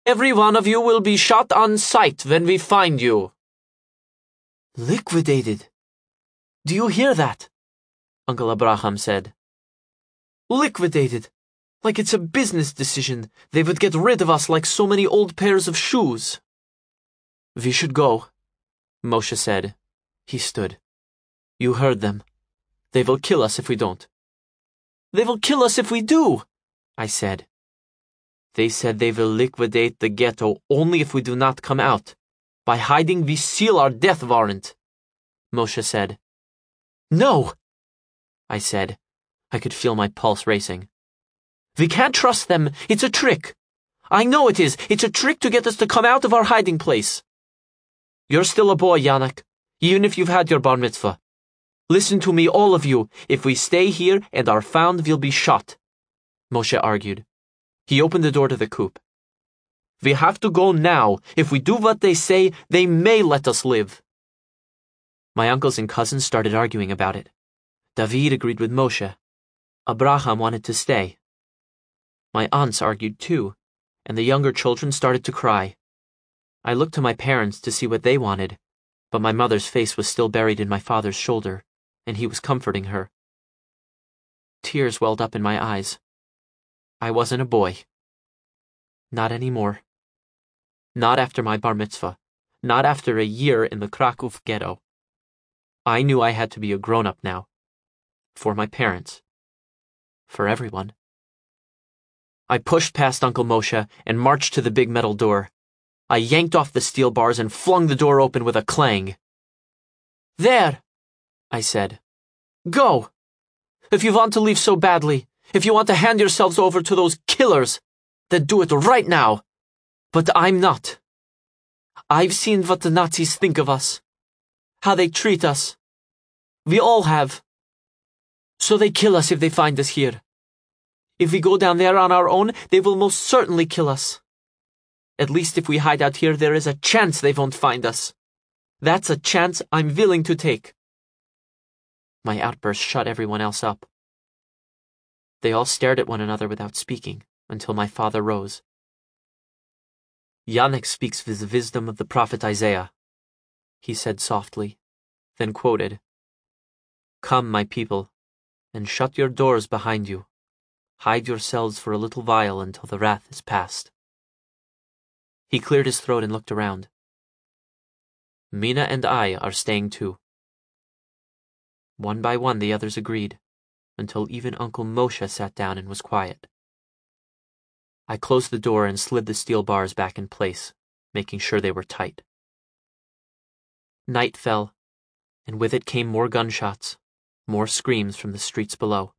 Every one of you will be shot on sight when we find you. Liquidated. Do you hear that? Uncle Abraham said. Liquidated. Like it's a business decision. They would get rid of us like so many old pairs of shoes. We should go, Moshe said. He stood. You heard them. They will kill us if we don't. They will kill us if we do, I said. They said they will liquidate the ghetto only if we do not come out. By hiding, we seal our death warrant, Moshe said. No, I said. I could feel my pulse racing. We can't trust them. It's a trick. I know it is. It's a trick to get us to come out of our hiding place. You're still a boy, Yannick, even if you've had your bar mitzvah. Listen to me, all of you. If we stay here and are found, we'll be shot, Moshe argued. He opened the door to the coop. We have to go now. If we do what they say, they may let us live. My uncles and cousins started arguing about it. David agreed with Moshe. Abraham wanted to stay. My aunts argued too, and the younger children started to cry. I looked to my parents to see what they wanted, but my mother's face was still buried in my father's shoulder, and he was comforting her. Tears welled up in my eyes. I wasn't a boy. Not anymore. Not after my bar mitzvah. Not after a year in the Krakow ghetto. I knew I had to be a grown-up now. For my parents. For everyone. I pushed past Uncle Moshe and marched to the big metal door. I yanked off the steel bars and flung the door open with a clang. There, I said. Go. If you want to leave so badly, if you want to hand yourselves over to those killers, then do it right now. But I'm not. I've seen what the Nazis think of us. How they treat us. We all have. So they kill us if they find us here. If we go down there on our own, they will most certainly kill us. At least if we hide out here, there is a chance they won't find us. That's a chance I'm willing to take. My outburst shut everyone else up. They all stared at one another without speaking, until my father rose. Yannick speaks with the wisdom of the prophet Isaiah, he said softly, then quoted, Come, my people, and shut your doors behind you. Hide yourselves for a little while until the wrath is past. He cleared his throat and looked around. Mina and I are staying too. One by one the others agreed, until even Uncle Moshe sat down and was quiet. I closed the door and slid the steel bars back in place, making sure they were tight. Night fell, and with it came more gunshots, more screams from the streets below.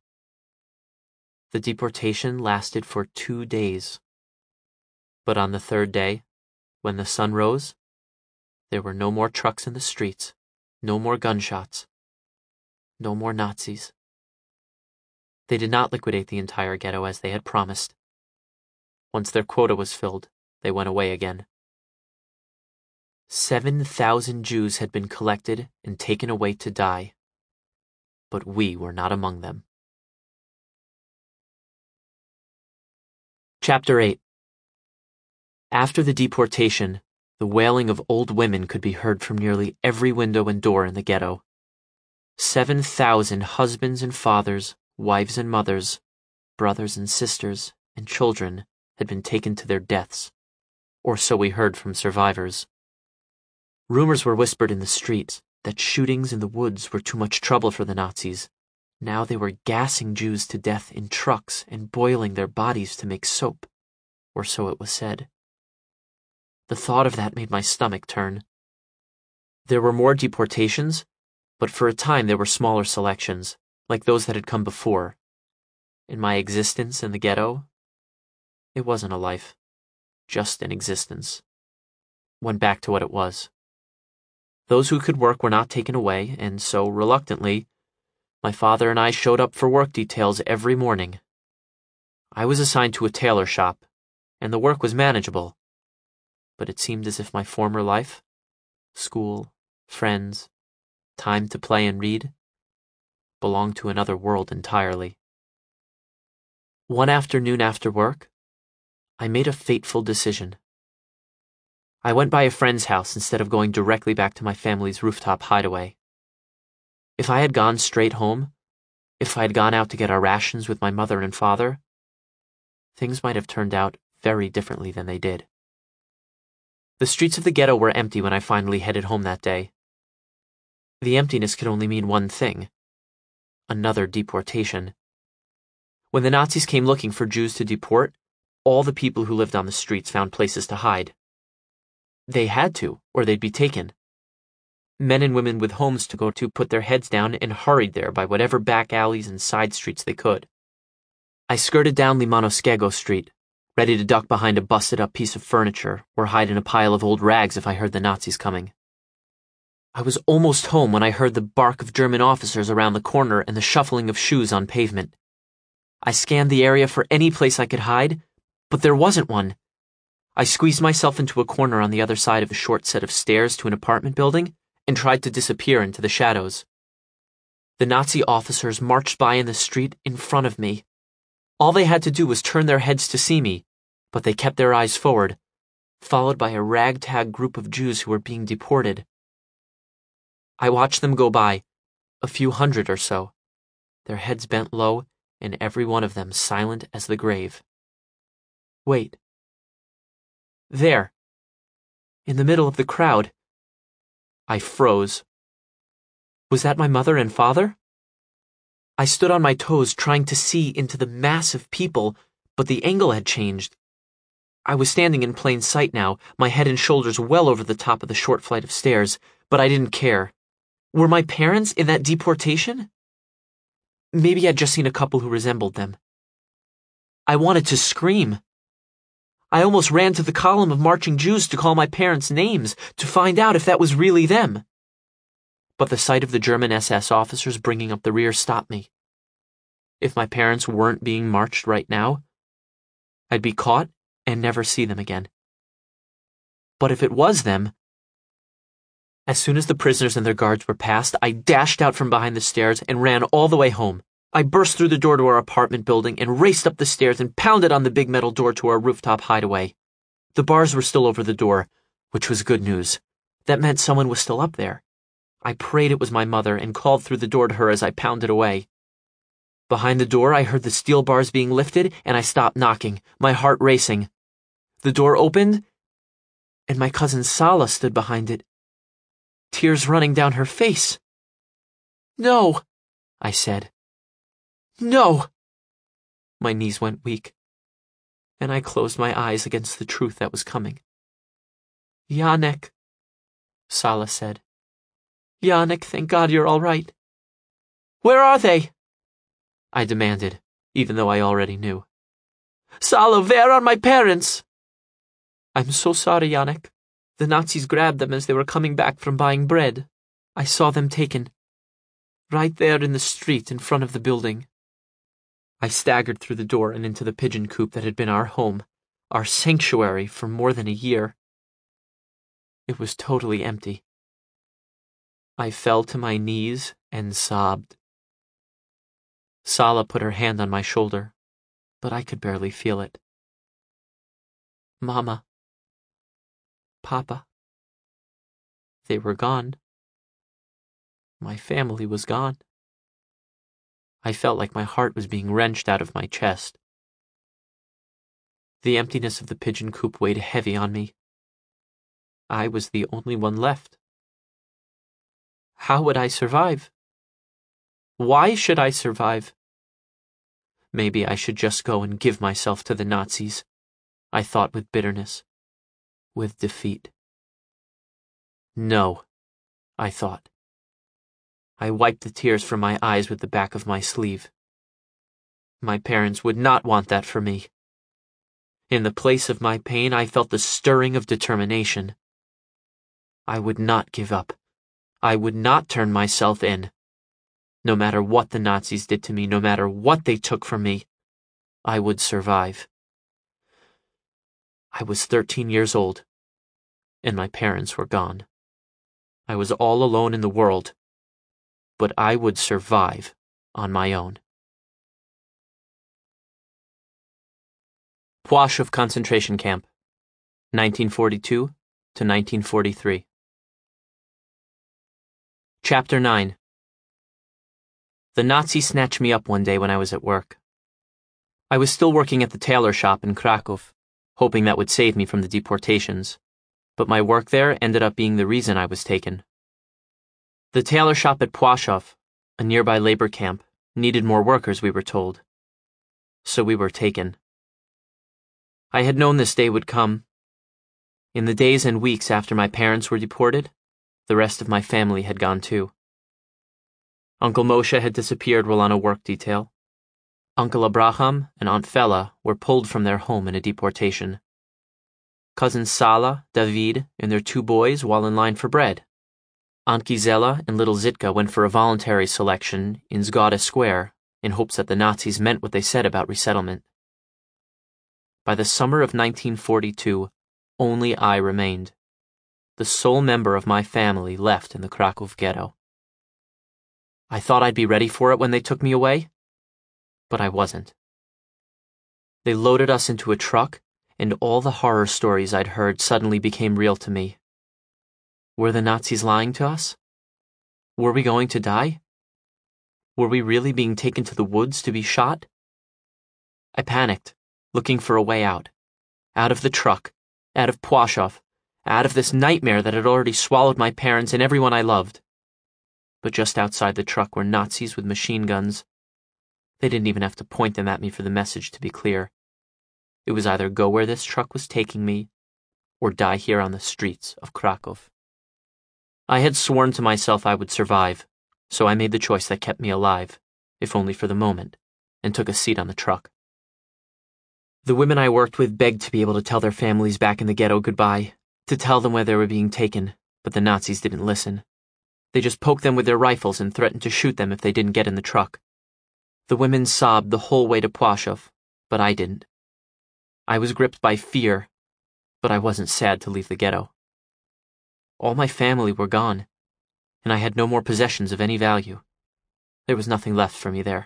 The deportation lasted for 2 days. But on the third day, when the sun rose, there were no more trucks in the streets, no more gunshots, no more Nazis. They did not liquidate the entire ghetto as they had promised. Once their quota was filled, they went away again. 7,000 Jews had been collected and taken away to die, but we were not among them. Chapter 8. After the deportation, the wailing of old women could be heard from nearly every window and door in the ghetto. 7,000 husbands and fathers, wives and mothers, brothers and sisters, and children had been taken to their deaths, or so we heard from survivors. Rumors were whispered in the streets that shootings in the woods were too much trouble for the Nazis. Now they were gassing Jews to death in trucks and boiling their bodies to make soap, or so it was said. The thought of that made my stomach turn. There were more deportations, but for a time there were smaller selections, like those that had come before. In my existence in the ghetto, it wasn't a life, just an existence. Went back to what it was. Those who could work were not taken away, and so, reluctantly, my father and I showed up for work details every morning. I was assigned to a tailor shop, and the work was manageable. But it seemed as if my former life, school, friends, time to play and read, belonged to another world entirely. One afternoon after work, I made a fateful decision. I went by a friend's house instead of going directly back to my family's rooftop hideaway. If I had gone straight home, if I had gone out to get our rations with my mother and father, things might have turned out very differently than they did. The streets of the ghetto were empty when I finally headed home that day. The emptiness could only mean one thing: another deportation. When the Nazis came looking for Jews to deport, all the people who lived on the streets found places to hide. They had to, or they'd be taken. Men and women with homes to go to put their heads down and hurried there by whatever back alleys and side streets they could. I skirted down Limanosquego Street, ready to duck behind a busted-up piece of furniture or hide in a pile of old rags if I heard the Nazis coming. I was almost home when I heard the bark of German officers around the corner and the shuffling of shoes on pavement. I scanned the area for any place I could hide, but there wasn't one. I squeezed myself into a corner on the other side of a short set of stairs to an apartment building and tried to disappear into the shadows. The Nazi officers marched by in the street in front of me. All they had to do was turn their heads to see me, but they kept their eyes forward, followed by a ragtag group of Jews who were being deported. I watched them go by, a few hundred or so, their heads bent low and every one of them silent as the grave. Wait. There, in the middle of the crowd. I froze. Was that my mother and father? I stood on my toes trying to see into the mass of people, but the angle had changed. I was standing in plain sight now, my head and shoulders well over the top of the short flight of stairs, but I didn't care. Were my parents in that deportation? Maybe I'd just seen a couple who resembled them. I wanted to scream. I almost ran to the column of marching Jews to call my parents' names to find out if that was really them. But the sight of the German SS officers bringing up the rear stopped me. If my parents weren't being marched right now, I'd be caught and never see them again. But if it was them... As soon as the prisoners and their guards were past, I dashed out from behind the stairs and ran all the way home. I burst through the door to our apartment building and raced up the stairs and pounded on the big metal door to our rooftop hideaway. The bars were still over the door, which was good news. That meant someone was still up there. I prayed it was my mother and called through the door to her as I pounded away. Behind the door, I heard the steel bars being lifted, and I stopped knocking, my heart racing. The door opened, and my cousin Sala stood behind it, tears running down her face. "No," I said. "No." My knees went weak, and I closed my eyes against the truth that was coming. "Janek," Sala said. "Janek, thank God you're all right." "Where are they?" I demanded, even though I already knew. "Sala, where are my parents?" "I'm so sorry, Janek. The Nazis grabbed them as they were coming back from buying bread. I saw them taken. Right there in the street in front of the building." I staggered through the door and into the pigeon coop that had been our home, our sanctuary for more than a year. It was totally empty. I fell to my knees and sobbed. Sala put her hand on my shoulder, but I could barely feel it. "Mama. Papa. They were gone. My family was gone." I felt like my heart was being wrenched out of my chest. The emptiness of the pigeon coop weighed heavy on me. I was the only one left. How would I survive? Why should I survive? Maybe I should just go and give myself to the Nazis, I thought with bitterness, with defeat. No, I thought. I wiped the tears from my eyes with the back of my sleeve. My parents would not want that for me. In the place of my pain, I felt the stirring of determination. I would not give up. I would not turn myself in. No matter what the Nazis did to me, no matter what they took from me, I would survive. I was 13 years old, and my parents were gone. I was all alone in the world, but I would survive on my own. Płaszów concentration camp, 1942 to 1943. Chapter 9. The Nazis snatched me up one day when I was at work. I was still working at the tailor shop in Krakow, hoping that would save me from the deportations, but my work there ended up being the reason I was taken. The tailor shop at Płaszów, a nearby labor camp, needed more workers, we were told. So we were taken. I had known this day would come. In the days and weeks after my parents were deported, the rest of my family had gone too. Uncle Moshe had disappeared while on a work detail. Uncle Abraham and Aunt Fela were pulled from their home in a deportation. Cousins Sala, David, and their 2 boys while in line for bread. Aunt Gisela and little Zitka went for a voluntary selection in Zgoda Square in hopes that the Nazis meant what they said about resettlement. By the summer of 1942, only I remained, the sole member of my family left in the Krakow ghetto. I thought I'd be ready for it when they took me away, but I wasn't. They loaded us into a truck, and all the horror stories I'd heard suddenly became real to me. Were the Nazis lying to us? Were we going to die? Were we really being taken to the woods to be shot? I panicked, looking for a way out of the truck, out of Płaszów, out of this nightmare that had already swallowed my parents and everyone I loved. But just outside the truck were Nazis with machine guns. They didn't even have to point them at me for the message to be clear. It was either go where this truck was taking me, or die here on the streets of Krakow. I had sworn to myself I would survive, so I made the choice that kept me alive, if only for the moment, and took a seat on the truck. The women I worked with begged to be able to tell their families back in the ghetto goodbye, to tell them where they were being taken, but the Nazis didn't listen. They just poked them with their rifles and threatened to shoot them if they didn't get in the truck. The women sobbed the whole way to Płaszów, but I didn't. I was gripped by fear, but I wasn't sad to leave the ghetto. All my family were gone, and I had no more possessions of any value. There was nothing left for me there.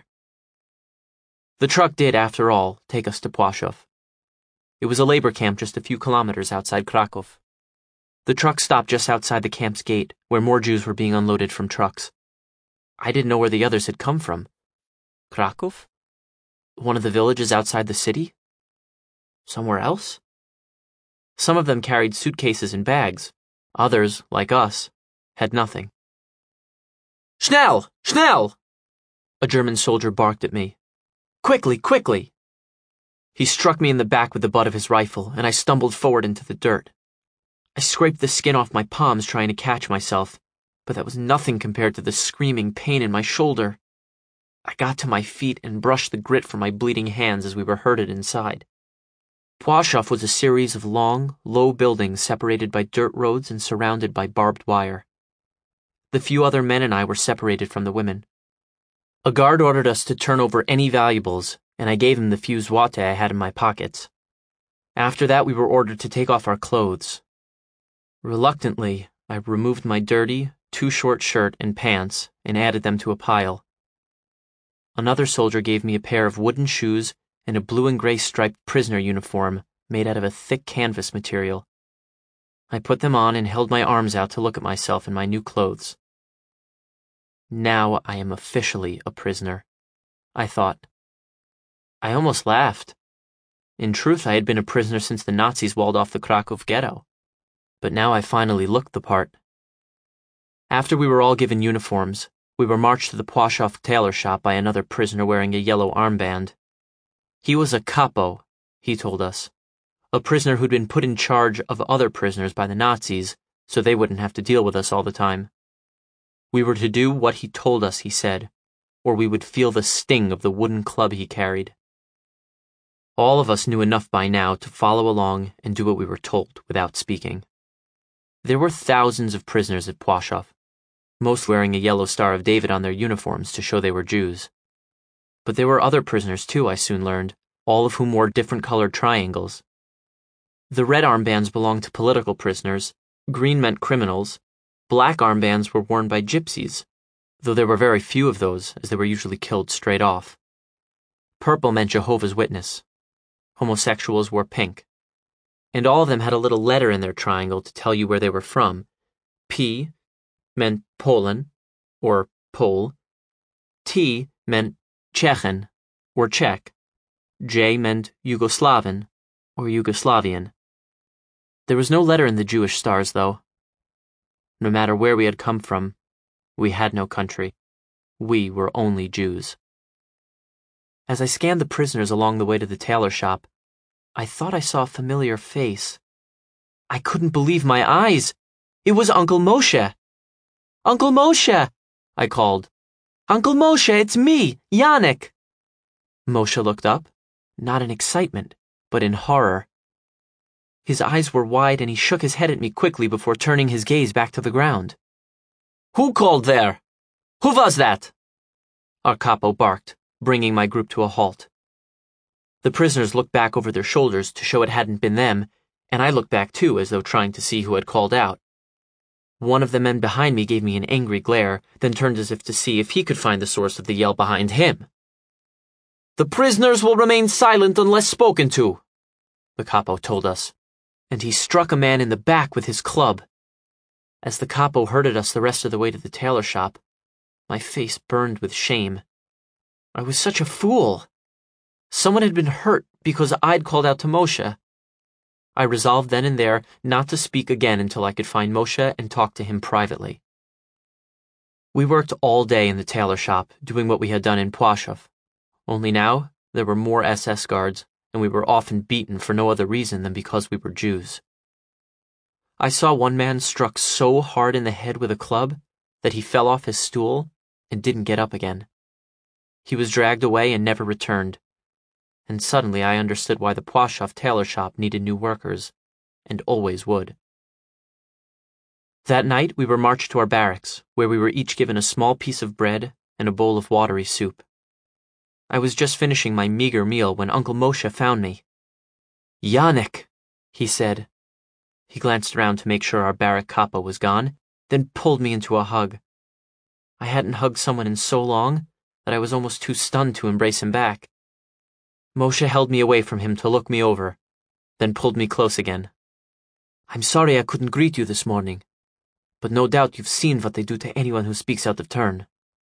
The truck did, after all, take us to Płaszów. It was a labor camp just a few kilometers outside Krakow. The truck stopped just outside the camp's gate, where more Jews were being unloaded from trucks. I didn't know where the others had come from. Krakow? One of the villages outside the city? Somewhere else? Some of them carried suitcases and bags. Others, like us, had nothing. Schnell! Schnell! A German soldier barked at me. Quickly, quickly! He struck me in the back with the butt of his rifle, and I stumbled forward into the dirt. I scraped the skin off my palms trying to catch myself, but that was nothing compared to the screaming pain in my shoulder. I got to my feet and brushed the grit from my bleeding hands as we were herded inside. Płaszów was a series of long, low buildings separated by dirt roads and surrounded by barbed wire. The few other men and I were separated from the women. A guard ordered us to turn over any valuables, and I gave him the few złote I had in my pockets. After that, we were ordered to take off our clothes. Reluctantly, I removed my dirty, too-short shirt and pants and added them to a pile. Another soldier gave me a pair of wooden shoes and a blue and gray striped prisoner uniform made out of a thick canvas material. I put them on and held my arms out to look at myself in my new clothes. Now I am officially a prisoner, I thought. I almost laughed. In truth, I had been a prisoner since the Nazis walled off the Krakow ghetto. But now I finally looked the part. After we were all given uniforms, we were marched to the Płaszów tailor shop by another prisoner wearing a yellow armband. He was a capo, he told us, a prisoner who'd been put in charge of other prisoners by the Nazis so they wouldn't have to deal with us all the time. We were to do what he told us, he said, or we would feel the sting of the wooden club he carried. All of us knew enough by now to follow along and do what we were told without speaking. There were thousands of prisoners at Płaszów, most wearing a yellow Star of David on their uniforms to show they were Jews. But there were other prisoners too, I soon learned, all of whom wore different colored triangles. The red armbands belonged to political prisoners, green meant criminals, black armbands were worn by gypsies, though there were very few of those, as they were usually killed straight off. Purple meant Jehovah's Witness. Homosexuals wore pink. and all of them had a little letter in their triangle to tell you where they were from. P meant Poland, or Pole. T meant Czechin, or Czech. J meant Yugoslavan, or Yugoslavian. There was no letter in the Jewish stars, though. No matter where we had come from, we had no country. We were only Jews. As I scanned the prisoners along the way to the tailor shop, I thought I saw a familiar face. I couldn't believe my eyes. It was Uncle Moshe. Uncle Moshe, I called. Uncle Moshe, it's me, Yannick. Moshe looked up, not in excitement, but in horror. His eyes were wide and he shook his head at me quickly before turning his gaze back to the ground. Who called there? Who was that? Our capo barked, bringing my group to a halt. The prisoners looked back over their shoulders to show it hadn't been them, and I looked back too as though trying to see who had called out. One of the men behind me gave me an angry glare, then turned as if to see if he could find the source of the yell behind him. The prisoners will remain silent unless spoken to, the capo told us, and he struck a man in the back with his club. As the capo herded us the rest of the way to the tailor shop, my face burned with shame. I was such a fool. Someone had been hurt because I'd called out to Moshe. I resolved then and there not to speak again until I could find Moshe and talk to him privately. We worked all day in the tailor shop, doing what we had done in Płaszów. Only now, there were more SS guards, and we were often beaten for no other reason than because we were Jews. I saw one man struck so hard in the head with a club that he fell off his stool and didn't get up again. He was dragged away and never returned. And suddenly I understood why the Płaszów tailor shop needed new workers, and always would. That night we were marched to our barracks, where we were each given a small piece of bread and a bowl of watery soup. I was just finishing my meager meal when Uncle Moshe found me. "Yannick," he said. He glanced around to make sure our barrack capo was gone, then pulled me into a hug. I hadn't hugged someone in so long that I was almost too stunned to embrace him back. Moshe held me away from him to look me over, then pulled me close again. "I'm sorry I couldn't greet you this morning, but no doubt you've seen what they do to anyone who speaks out of turn."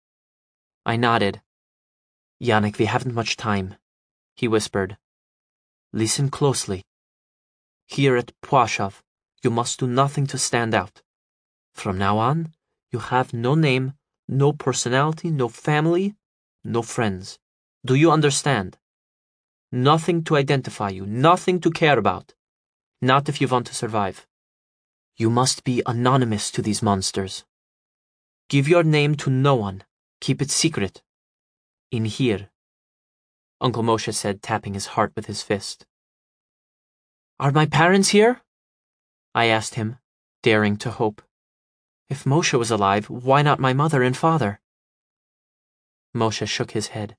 I nodded. "Yannick, we haven't much time," he whispered. "Listen closely. Here at Płaszów, you must do nothing to stand out. From now on, you have no name, no personality, no family, no friends. Do you understand? Nothing to identify you, nothing to care about. Not if you want to survive. You must be anonymous to these monsters. Give your name to no one. Keep it secret. In here," Uncle Moshe said, tapping his heart with his fist. "Are my parents here?" I asked him, daring to hope. If Moshe was alive, why not my mother and father? Moshe shook his head.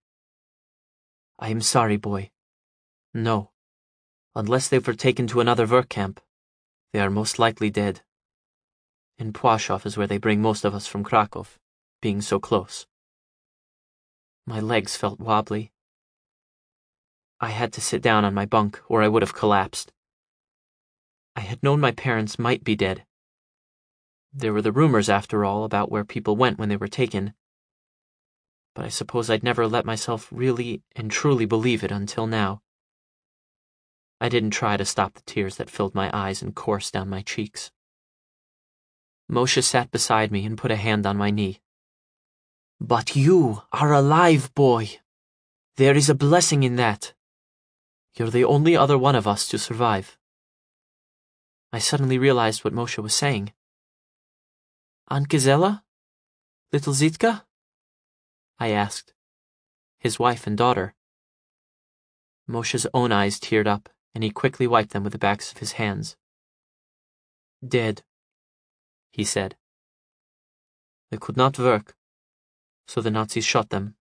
"I am sorry, boy. No. Unless they were taken to another work camp, they are most likely dead. In Płaszów is where they bring most of us from Krakow, being so close." My legs felt wobbly. I had to sit down on my bunk or I would have collapsed. I had known my parents might be dead. There were the rumors, after all, about where people went when they were taken. But I suppose I'd never let myself really and truly believe it until now. I didn't try to stop the tears that filled my eyes and coursed down my cheeks. Moshe sat beside me and put a hand on my knee. "But you are alive, boy. There is a blessing in that. You're the only other one of us to survive." I suddenly realized what Moshe was saying. "Aunt Gazella? Little Zitka?" I asked. His wife and daughter. Moshe's own eyes teared up, and he quickly wiped them with the backs of his hands. "Dead," he said. "They could not work, so the Nazis shot them."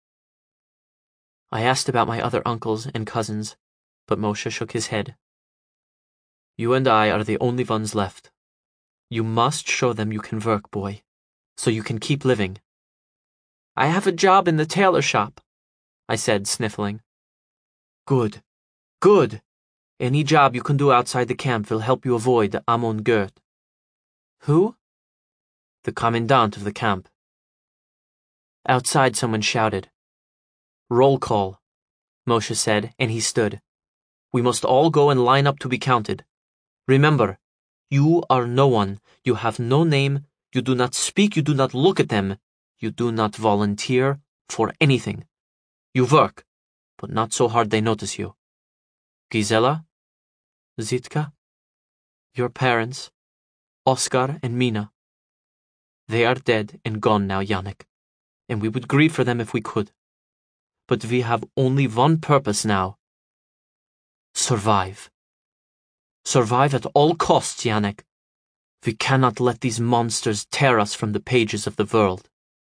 I asked about my other uncles and cousins, but Moshe shook his head. "You and I are the only ones left. You must show them you can work, boy, so you can keep living." "I have a job in the tailor shop," I said, sniffling. "Good, good," Any job you can do outside the camp will help you avoid Amon Gert. Who? The commandant of the camp. Outside, someone shouted. Roll call, Moshe said, and he stood. We must all go and line up to be counted. Remember, you are no one. You have no name. You do not speak. You do not look at them. You do not volunteer for anything. You work, but not so hard they notice you. Gisela, Zitka, your parents, Oskar and Mina. They are dead and gone now, Yannick, and we would grieve for them if we could. But we have only one purpose now. Survive. Survive at all costs, Yannick. We cannot let these monsters tear us from the pages of the world.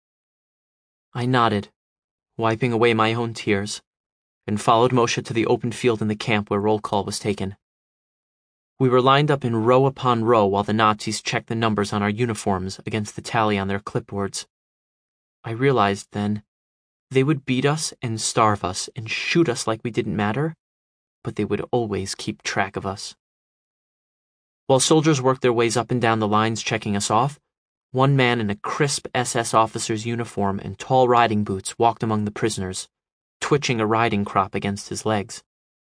I nodded, wiping away my own tears, and followed Moshe to the open field in the camp where roll call was taken. We were lined up in row upon row while the Nazis checked the numbers on our uniforms against the tally on their clipboards. I realized then they would beat us and starve us and shoot us like we didn't matter, but they would always keep track of us. While soldiers worked their ways up and down the lines checking us off, one man in a crisp SS officer's uniform and tall riding boots walked among the prisoners, twitching a riding crop against his legs.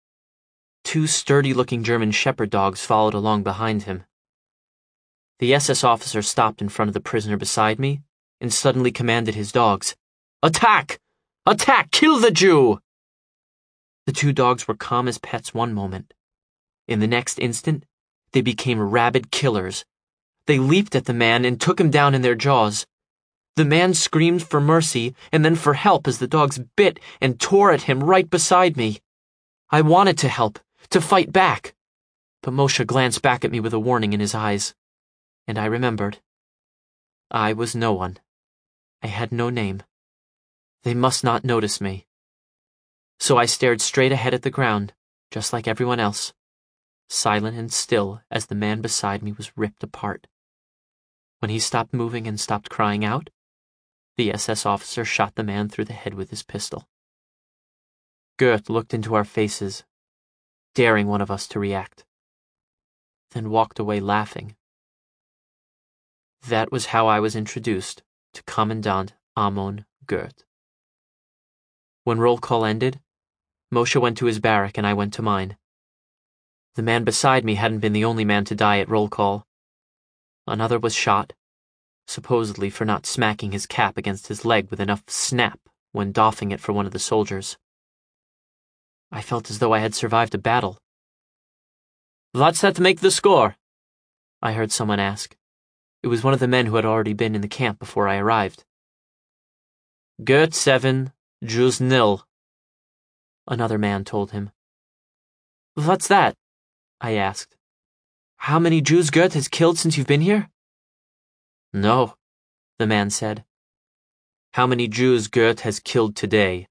2 sturdy-looking German shepherd dogs followed along behind him. The SS officer stopped in front of the prisoner beside me and suddenly commanded his dogs, "Attack! Attack! Kill the Jew!" The 2 dogs were calm as pets one moment. In the next instant, they became rabid killers. They leaped at the man and took him down in their jaws. The man screamed for mercy and then for help as the dogs bit and tore at him right beside me. I wanted to help, to fight back, but Moshe glanced back at me with a warning in his eyes, and I remembered. I was no one. I had no name. They must not notice me. So I stared straight ahead at the ground, just like everyone else, silent and still as the man beside me was ripped apart. When he stopped moving and stopped crying out, the SS officer shot the man through the head with his pistol. Gert looked into our faces, daring one of us to react, then walked away laughing. That was how I was introduced to Commandant Amon Gert. When roll call ended, Moshe went to his barrack and I went to mine. The man beside me hadn't been the only man to die at roll call. Another was shot, supposedly for not smacking his cap against his leg with enough snap when doffing it for one of the soldiers. I felt as though I had survived a battle. "What's that make the score?" I heard someone ask. It was one of the men who had already been in the camp before I arrived. "Gert 7, Jews 0. Another man told him. "What's that?" I asked. "How many Jews Gert has killed since you've been here?" "No," the man said. "How many Jews Gert has killed today?"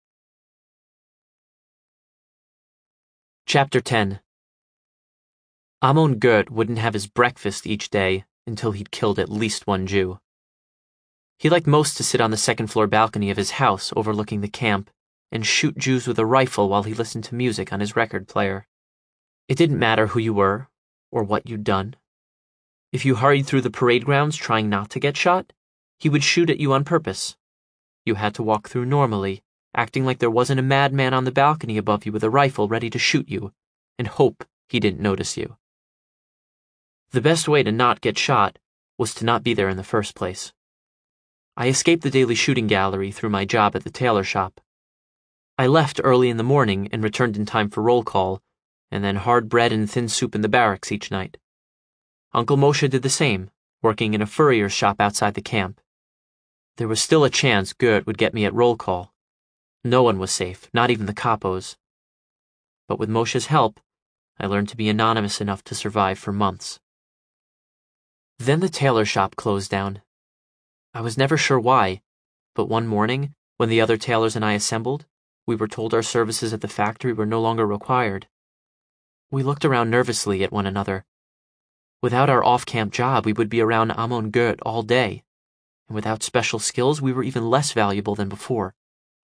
Chapter 10. Amon Gert wouldn't have his breakfast each day until he'd killed at least one Jew. He liked most to sit on the second-floor balcony of his house overlooking the camp and shoot Jews with a rifle while he listened to music on his record player. It didn't matter who you were or what you'd done. If you hurried through the parade grounds trying not to get shot, he would shoot at you on purpose. You had to walk through normally, acting like there wasn't a madman on the balcony above you with a rifle ready to shoot you, and hope he didn't notice you. The best way to not get shot was to not be there in the first place. I escaped the daily shooting gallery through my job at the tailor shop. I left early in the morning and returned in time for roll call, and then hard bread and thin soup in the barracks each night. Uncle Moshe did the same, working in a furrier's shop outside the camp. There was still a chance Gert would get me at roll call. No one was safe, not even the capos. But with Moshe's help, I learned to be anonymous enough to survive for months. Then the tailor shop closed down. I was never sure why, but one morning, when the other tailors and I assembled, we were told our services at the factory were no longer required. We looked around nervously at one another. Without our off-camp job, we would be around Amon Gert all day, and without special skills, we were even less valuable than before.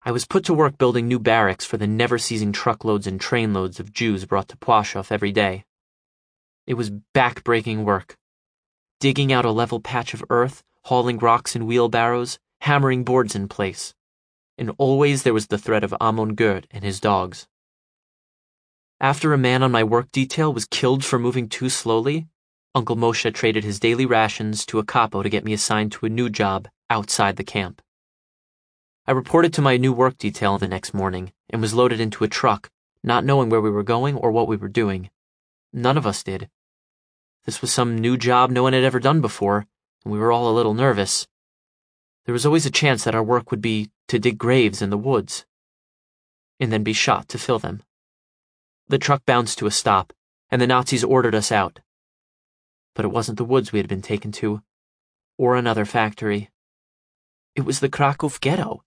I was put to work building new barracks for the never-ceasing truckloads and trainloads of Jews brought to Pwashof every day. It was back-breaking work. Digging out a level patch of earth, hauling rocks in wheelbarrows, hammering boards in place. And always there was the threat of Amon Gert and his dogs. After a man on my work detail was killed for moving too slowly, Uncle Moshe traded his daily rations to a capo to get me assigned to a new job outside the camp. I reported to my new work detail the next morning and was loaded into a truck, not knowing where we were going or what we were doing. None of us did. This was some new job no one had ever done before, and we were all a little nervous. There was always a chance that our work would be to dig graves in the woods, and then be shot to fill them. The truck bounced to a stop, and the Nazis ordered us out. But it wasn't the woods we had been taken to, or another factory. It was the Krakow ghetto.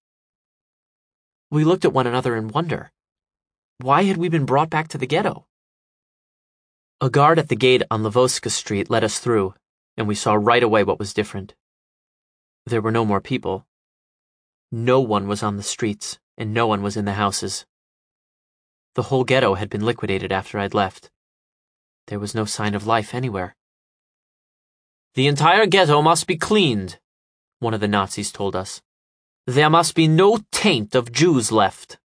We looked at one another in wonder. Why had we been brought back to the ghetto? A guard at the gate on Lvovska Street let us through, and we saw right away what was different. There were no more people. No one was on the streets, and no one was in the houses. The whole ghetto had been liquidated after I'd left. There was no sign of life anywhere. "The entire ghetto must be cleaned," one of the Nazis told us. "There must be no taint of Jews left."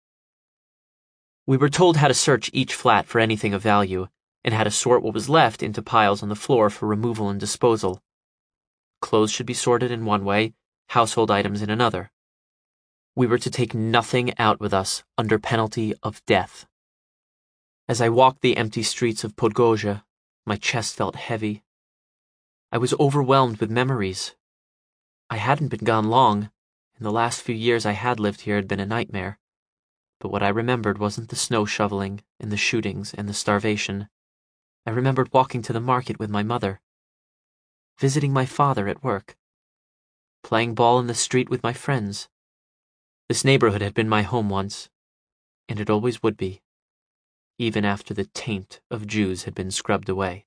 We were told how to search each flat for anything of value, and how to sort what was left into piles on the floor for removal and disposal. Clothes should be sorted in one way, household items in another. We were to take nothing out with us under penalty of death. As I walked the empty streets of Podgorze, my chest felt heavy. I was overwhelmed with memories. I hadn't been gone long, and the last few years I had lived here had been a nightmare. But what I remembered wasn't the snow shoveling and the shootings and the starvation. I remembered walking to the market with my mother, visiting my father at work, playing ball in the street with my friends. This neighborhood had been my home once, and it always would be, even after the taint of Jews had been scrubbed away.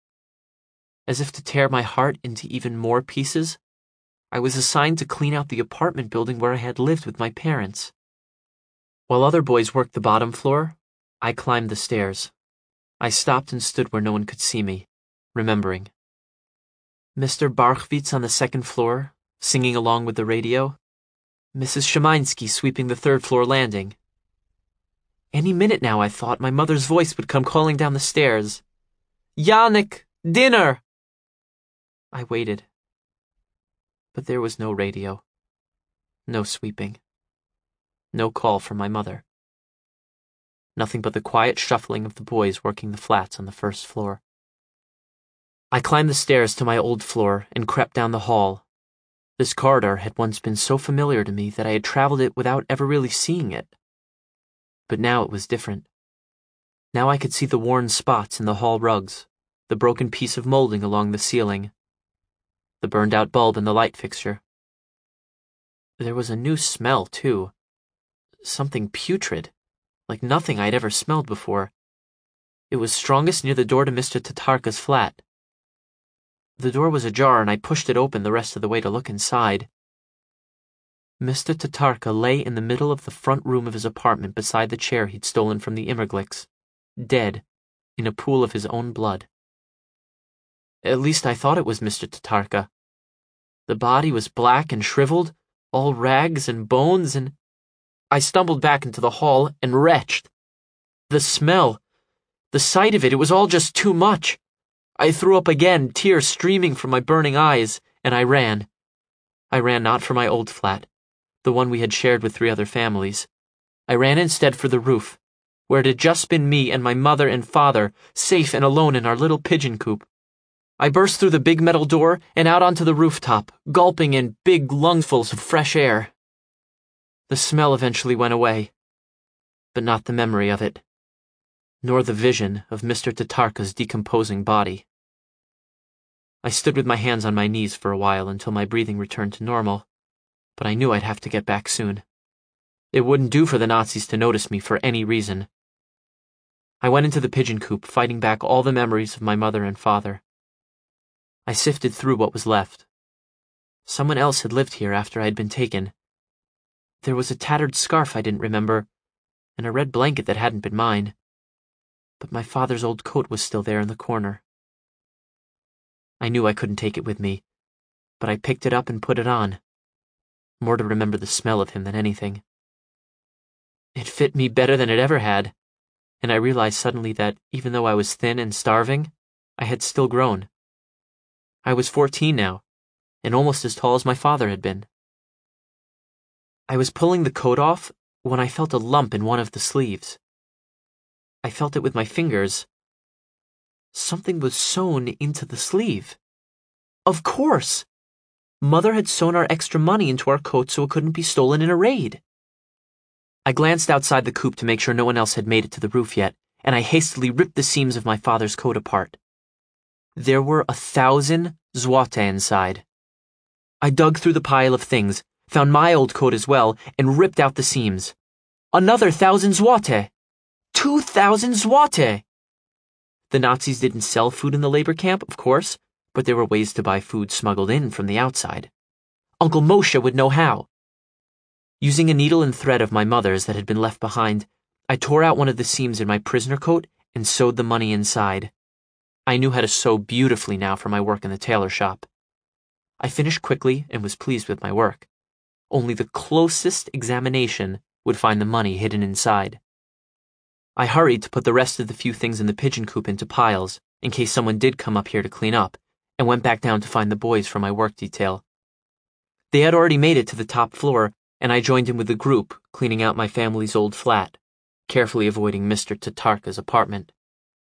As if to tear my heart into even more pieces, I was assigned to clean out the apartment building where I had lived with my parents. While other boys worked the bottom floor, I climbed the stairs. I stopped and stood where no one could see me, remembering. Mr. Barchwitz on the second floor, singing along with the radio. Mrs. Sheminsky sweeping the third-floor landing. Any minute now, I thought, my mother's voice would come calling down the stairs. "Yannick, dinner!" I waited. But there was no radio. No sweeping. No call from my mother. Nothing but the quiet shuffling of the boys working the flats on the first floor. I climbed the stairs to my old floor and crept down the hall. This corridor had once been so familiar to me that I had traveled it without ever really seeing it. But now it was different. Now I could see the worn spots in the hall rugs, the broken piece of molding along the ceiling, the burned-out bulb in the light fixture. There was a new smell, too. Something putrid, like nothing I'd ever smelled before. It was strongest near the door to Mr. Tatarka's flat. The door was ajar, and I pushed it open the rest of the way to look inside. Mr. Tatarka lay in the middle of the front room of his apartment beside the chair he'd stolen from the Immerglics, dead, in a pool of his own blood. At least I thought it was Mr. Tatarka. The body was black and shriveled, all rags and bones, and I stumbled back into the hall and retched. The smell, the sight of it was all just too much. I threw up again, tears streaming from my burning eyes, and I ran. I ran not for my old flat, the one we had shared with 3 other families. I ran instead for the roof, where it had just been me and my mother and father, safe and alone in our little pigeon coop. I burst through the big metal door and out onto the rooftop, gulping in big lungfuls of fresh air. The smell eventually went away, but not the memory of it, nor the vision of Mr. Tatarka's decomposing body. I stood with my hands on my knees for a while until my breathing returned to normal, but I knew I'd have to get back soon. It wouldn't do for the Nazis to notice me for any reason. I went into the pigeon coop, fighting back all the memories of my mother and father. I sifted through what was left. Someone else had lived here after I'd been taken. There was a tattered scarf I didn't remember, and a red blanket that hadn't been mine. But my father's old coat was still there in the corner. I knew I couldn't take it with me, but I picked it up and put it on, more to remember the smell of him than anything. It fit me better than it ever had, and I realized suddenly that even though I was thin and starving, I had still grown. I was 14 now, and almost as tall as my father had been. I was pulling the coat off when I felt a lump in one of the sleeves. I felt it with my fingers. Something was sewn into the sleeve. Of course! Mother had sewn our extra money into our coat so it couldn't be stolen in a raid. I glanced outside the coop to make sure no one else had made it to the roof yet, and I hastily ripped the seams of my father's coat apart. There were 1,000 złote inside. I dug through the pile of things, found my old coat as well, and ripped out the seams. Another 1,000 złote! 2,000 złote! The Nazis didn't sell food in the labor camp, of course, but there were ways to buy food smuggled in from the outside. Uncle Moshe would know how. Using a needle and thread of my mother's that had been left behind, I tore out one of the seams in my prisoner coat and sewed the money inside. I knew how to sew beautifully now from my work in the tailor shop. I finished quickly and was pleased with my work. Only the closest examination would find the money hidden inside. I hurried to put the rest of the few things in the pigeon coop into piles, in case someone did come up here to clean up, and went back down to find the boys for my work detail. They had already made it to the top floor, and I joined in with the group, cleaning out my family's old flat, carefully avoiding Mr. Tatarka's apartment.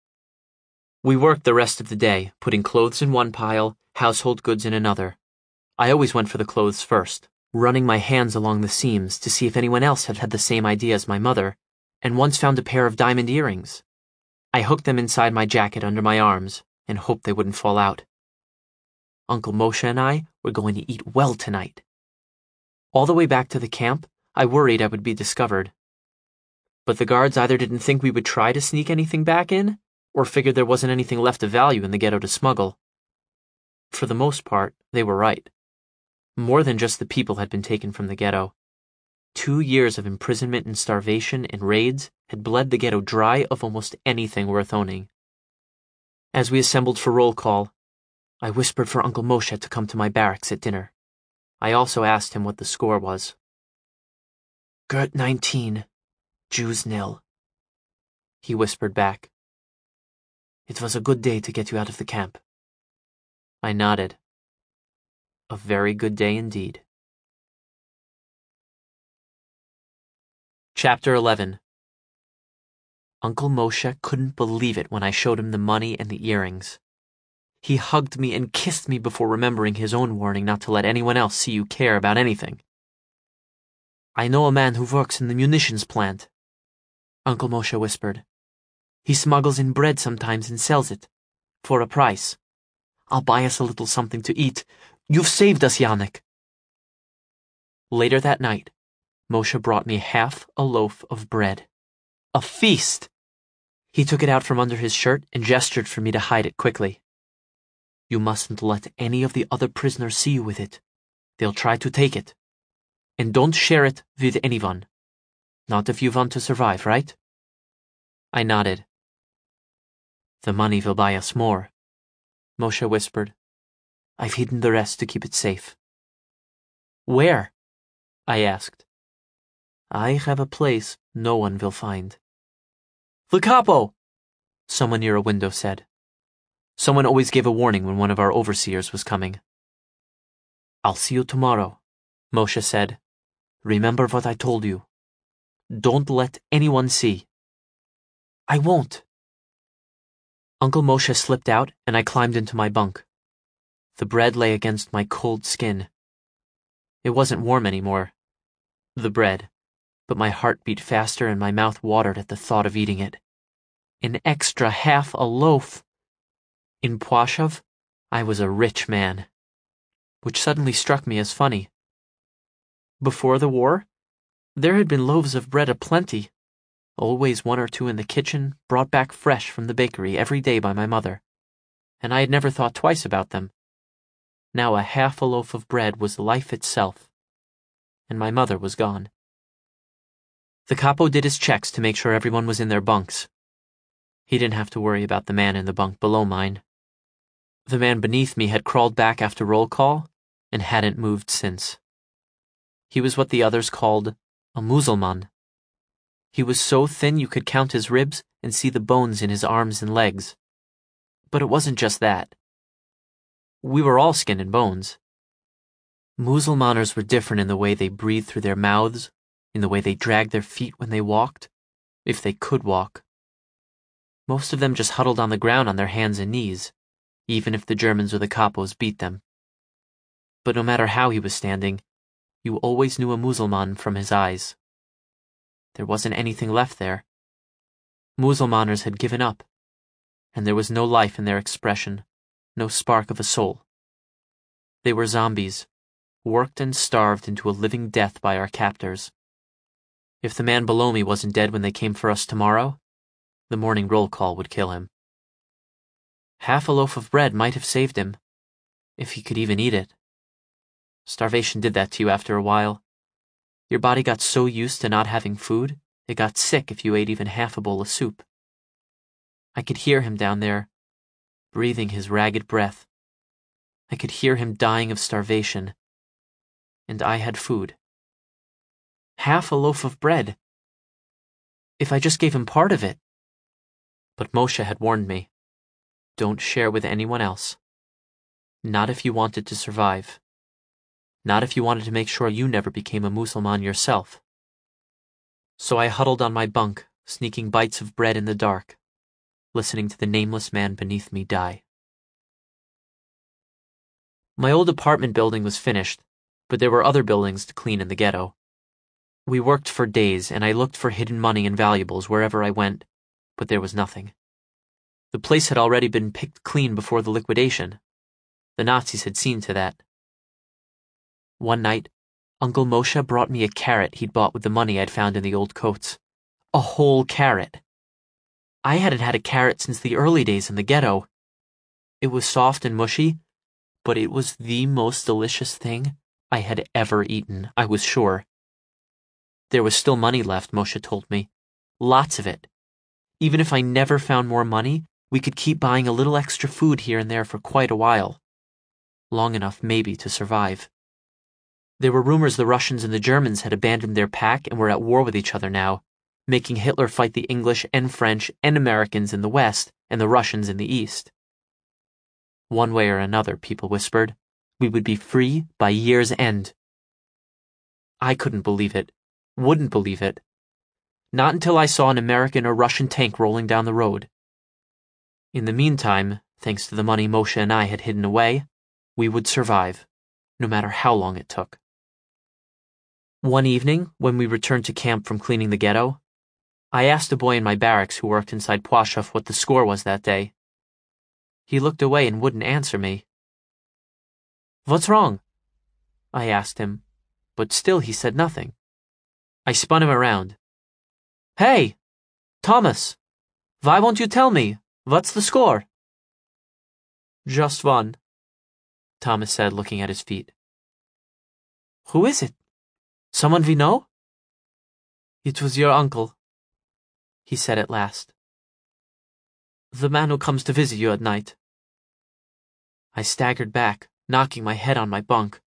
We worked the rest of the day, putting clothes in one pile, household goods in another. I always went for the clothes first, running my hands along the seams to see if anyone else had had the same idea as my mother, and once found a pair of diamond earrings. I hooked them inside my jacket under my arms and hoped they wouldn't fall out. Uncle Moshe and I were going to eat well tonight. All the way back to the camp, I worried I would be discovered. But the guards either didn't think we would try to sneak anything back in, or figured there wasn't anything left of value in the ghetto to smuggle. For the most part, they were right. More than just the people had been taken from the ghetto. 2 years of imprisonment and starvation and raids had bled the ghetto dry of almost anything worth owning. As we assembled for roll call, I whispered for Uncle Moshe to come to my barracks at dinner. I also asked him what the score was. Gert 19, Jews 0. He whispered back. It was a good day to get you out of the camp. I nodded. A very good day indeed. Chapter 11. Uncle Moshe couldn't believe it when I showed him the money and the earrings. He hugged me and kissed me before remembering his own warning not to let anyone else see you care about anything. I know a man who works in the munitions plant, Uncle Moshe whispered. He smuggles in bread sometimes and sells it, for a price. I'll buy us a little something to eat. You've saved us, Yannick. Later that night, Moshe brought me half a loaf of bread. A feast! He took it out from under his shirt and gestured for me to hide it quickly. You mustn't let any of the other prisoners see you with it. They'll try to take it. And don't share it with anyone. Not if you want to survive, right? I nodded. The money will buy us more, Moshe whispered. I've hidden the rest to keep it safe. Where? I asked. I have a place no one will find. The capo! Someone near a window said. Someone always gave a warning when one of our overseers was coming. I'll see you tomorrow, Moshe said. Remember what I told you. Don't let anyone see. I won't. Uncle Moshe slipped out and I climbed into my bunk. The bread lay against my cold skin. It wasn't warm anymore. The bread. But my heart beat faster and my mouth watered at the thought of eating it. An extra half a loaf. In Płaszów, I was a rich man, which suddenly struck me as funny. Before the war, there had been loaves of bread aplenty, always 1 or 2 in the kitchen, brought back fresh from the bakery every day by my mother, and I had never thought twice about them. Now a half a loaf of bread was life itself, and my mother was gone. The capo did his checks to make sure everyone was in their bunks. He didn't have to worry about the man in the bunk below mine. The man beneath me had crawled back after roll call and hadn't moved since. He was what the others called a Musulman. He was so thin you could count his ribs and see the bones in his arms and legs. But it wasn't just that. We were all skin and bones. Musulmaners were different in the way they breathed through their mouths, in the way they dragged their feet when they walked, if they could walk. Most of them just huddled on the ground on their hands and knees, even if the Germans or the capos beat them. But no matter how he was standing, you always knew a Musulman from his eyes. There wasn't anything left there. Musulmaners had given up, and there was no life in their expression, no spark of a soul. They were zombies, worked and starved into a living death by our captors. If the man below me wasn't dead when they came for us tomorrow, the morning roll call would kill him. Half a loaf of bread might have saved him, if he could even eat it. Starvation did that to you after a while. Your body got so used to not having food, it got sick if you ate even half a bowl of soup. I could hear him down there, breathing his ragged breath. I could hear him dying of starvation. And I had food. Half a loaf of bread. If I just gave him part of it. But Moshe had warned me. Don't share with anyone else. Not if you wanted to survive. Not if you wanted to make sure you never became a Musulman yourself. So I huddled on my bunk, sneaking bites of bread in the dark, listening to the nameless man beneath me die. My old apartment building was finished, but there were other buildings to clean in the ghetto. We worked for days, and I looked for hidden money and valuables wherever I went, but there was nothing. The place had already been picked clean before the liquidation. The Nazis had seen to that. One night, Uncle Moshe brought me a carrot he'd bought with the money I'd found in the old coats. A whole carrot. I hadn't had a carrot since the early days in the ghetto. It was soft and mushy, but it was the most delicious thing I had ever eaten, I was sure. There was still money left, Moshe told me. Lots of it. Even if I never found more money, we could keep buying a little extra food here and there for quite a while. Long enough, maybe, to survive. There were rumors the Russians and the Germans had abandoned their pack and were at war with each other now, making Hitler fight the English and French and Americans in the West and the Russians in the East. One way or another, people whispered, we would be free by year's end. I couldn't believe it, wouldn't believe it. Not until I saw an American or Russian tank rolling down the road. In the meantime, thanks to the money Moshe and I had hidden away, we would survive, no matter how long it took. One evening, when we returned to camp from cleaning the ghetto, I asked a boy in my barracks who worked inside Pwashov what the score was that day. He looked away and wouldn't answer me. What's wrong? I asked him, but still he said nothing. I spun him around. Hey, Thomas, why won't you tell me? What's the score? Just one, Thomas said, looking at his feet. Who is it? Someone we know? It was your uncle, he said at last. The man who comes to visit you at night. I staggered back, knocking my head on my bunk.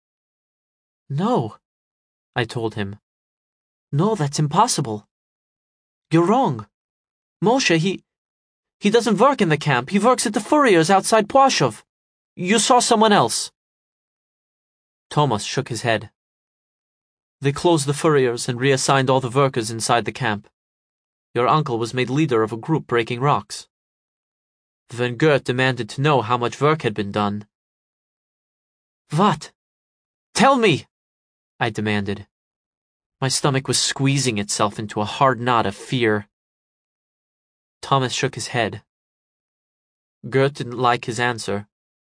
No, I told him. No, that's impossible. You're wrong. Moshe, he doesn't work in the camp. He works at the Furriers outside Pwashov. You saw someone else. Thomas shook his head. They closed the Furriers and reassigned all the workers inside the camp. Your uncle was made leader of a group breaking rocks. Then Gert demanded to know how much work had been done. What? Tell me, I demanded. My stomach was squeezing itself into a hard knot of fear. Thomas shook his head. Gert didn't like his answer.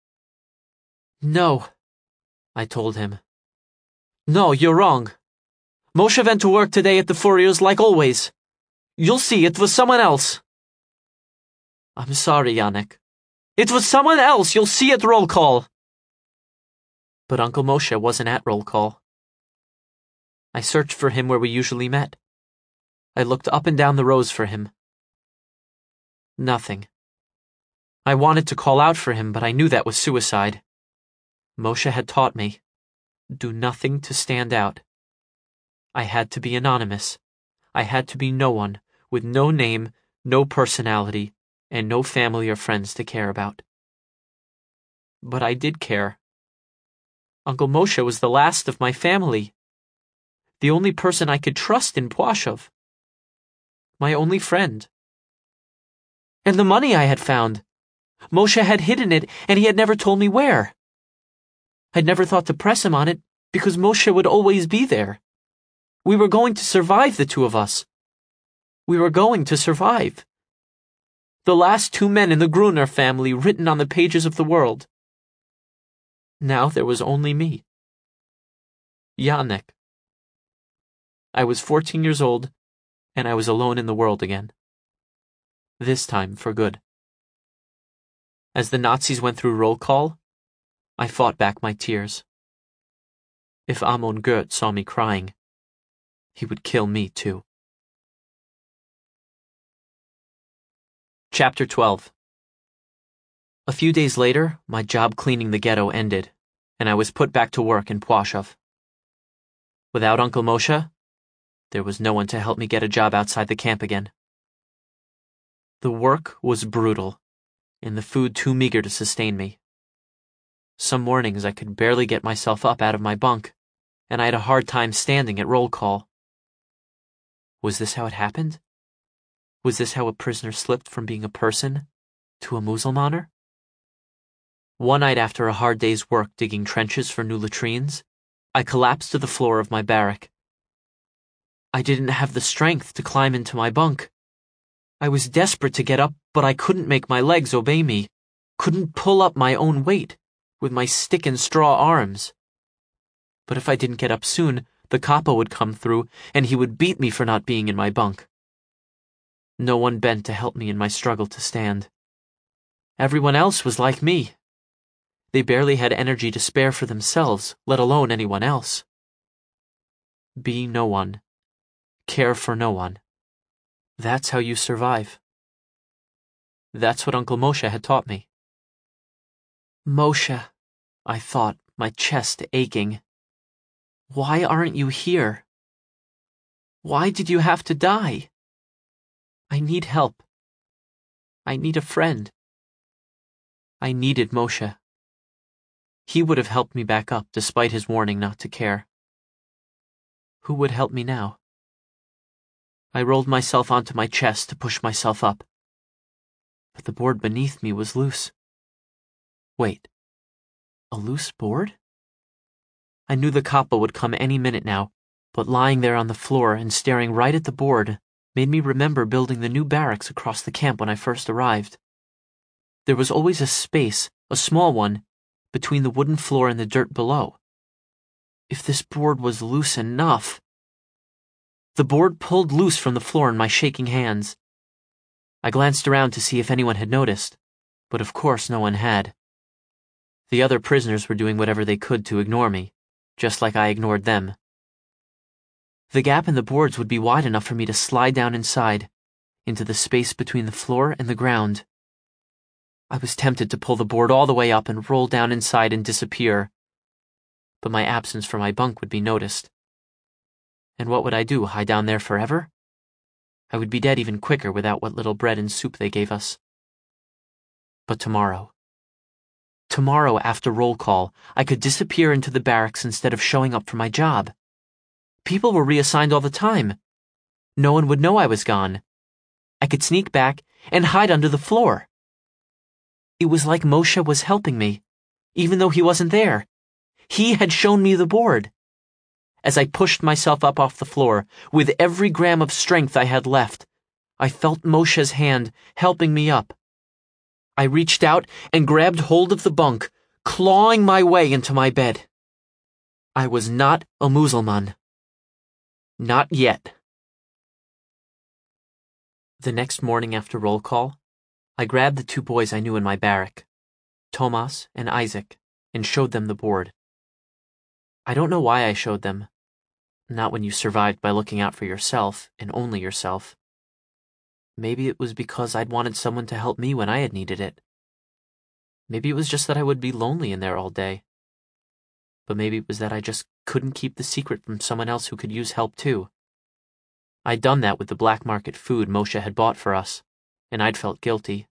No, I told him. No, you're wrong. Moshe went to work today at the Furriers like always. You'll see, it was someone else. I'm sorry, Yannick. It was someone else. You'll see at roll call. But Uncle Moshe wasn't at roll call. I searched for him where we usually met. I looked up and down the rows for him. Nothing. I wanted to call out for him, but I knew that was suicide. Moshe had taught me, do nothing to stand out. I had to be anonymous. I had to be no one, with no name, no personality, and no family or friends to care about. But I did care. Uncle Moshe was the last of my family. The only person I could trust in Pwashov. My only friend. And the money I had found. Moshe had hidden it, and he had never told me where. I'd never thought to press him on it, because Moshe would always be there. We were going to survive, the two of us. We were going to survive. The last two men in the Gruner family written on the pages of the world. Now there was only me. Yannick. I was 14 years old, and I was alone in the world again. This time for good. As the Nazis went through roll call, I fought back my tears. If Amon Goeth saw me crying, he would kill me too. Chapter 12. A few days later, my job cleaning the ghetto ended, and I was put back to work in Pwashov. Without Uncle Moshe, there was no one to help me get a job outside the camp again. The work was brutal, and the food too meager to sustain me. Some mornings I could barely get myself up out of my bunk, and I had a hard time standing at roll call. Was this how it happened? Was this how a prisoner slipped from being a person to a Muselmaner? One night after a hard day's work digging trenches for new latrines, I collapsed to the floor of my barrack. I didn't have the strength to climb into my bunk. I was desperate to get up, but I couldn't make my legs obey me, couldn't pull up my own weight with my stick and straw arms. But if I didn't get up soon, the Kappa would come through, and he would beat me for not being in my bunk. No one bent to help me in my struggle to stand. Everyone else was like me. They barely had energy to spare for themselves, let alone anyone else. Be no one. Care for no one. That's how you survive. That's what Uncle Moshe had taught me. Moshe, I thought, my chest aching. Why aren't you here? Why did you have to die? I need help. I need a friend. I needed Moshe. He would have helped me back up despite his warning not to care. Who would help me now? I rolled myself onto my chest to push myself up. But the board beneath me was loose. Wait, a loose board? I knew the Kappa would come any minute now, but lying there on the floor and staring right at the board made me remember building the new barracks across the camp when I first arrived. There was always a space, a small one, between the wooden floor and the dirt below. If this board was loose enough... The board pulled loose from the floor in my shaking hands. I glanced around to see if anyone had noticed, but of course no one had. The other prisoners were doing whatever they could to ignore me, just like I ignored them. The gap in the boards would be wide enough for me to slide down inside, into the space between the floor and the ground. I was tempted to pull the board all the way up and roll down inside and disappear, but my absence from my bunk would be noticed. And what would I do, hide down there forever? I would be dead even quicker without what little bread and soup they gave us. But tomorrow after roll call, I could disappear into the barracks instead of showing up for my job. People were reassigned all the time. No one would know I was gone. I could sneak back and hide under the floor. It was like Moshe was helping me, even though he wasn't there. He had shown me the board. As I pushed myself up off the floor, with every gram of strength I had left, I felt Moshe's hand helping me up. I reached out and grabbed hold of the bunk, clawing my way into my bed. I was not a Muselman. Not yet. The next morning after roll call, I grabbed the two boys I knew in my barrack, Tomas and Isaac, and showed them the board. I don't know why I showed them. Not when you survived by looking out for yourself, and only yourself. Maybe it was because I'd wanted someone to help me when I had needed it. Maybe it was just that I would be lonely in there all day. But maybe it was that I just couldn't keep the secret from someone else who could use help too. I'd done that with the black market food Moshe had bought for us, and I'd felt guilty.